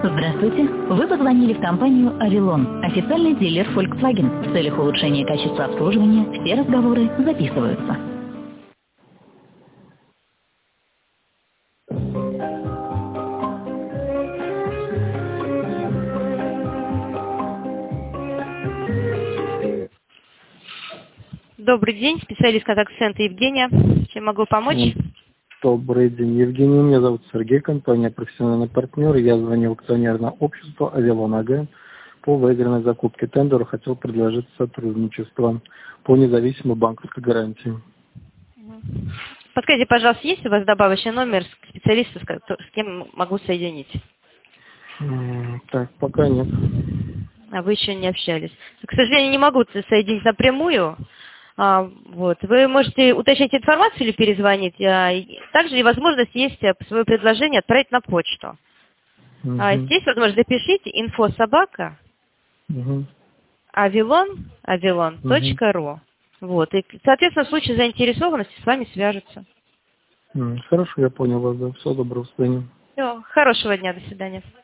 Здравствуйте. Вы позвонили в компанию «Авилон», официальный дилер Volkswagen. В целях улучшения качества обслуживания все разговоры записываются. Добрый день, специалист контакт-центра Евгения. Чем могу помочь? Добрый день, Евгений. Меня зовут Сергей, компания «Профессиональный партнер». Я звонил в акционерное общество «Авилон АГ» по выигранной закупке тендера. Хотел предложить сотрудничество по независимой банковской гарантии. Подскажите, пожалуйста, есть у вас добавочный номер специалиста, с кем могу соединить? Так, пока нет. А вы еще не общались. К сожалению, не могу соединить напрямую. Вы можете уточнить информацию или перезвонить. Также и возможность есть свое предложение отправить на почту. Здесь возможность запишите info@avилон.ру. И, соответственно, в случае заинтересованности с вами свяжутся. Хорошо, я понял вас. Да. Всего доброго, до свидания. Все, хорошего дня, до свидания.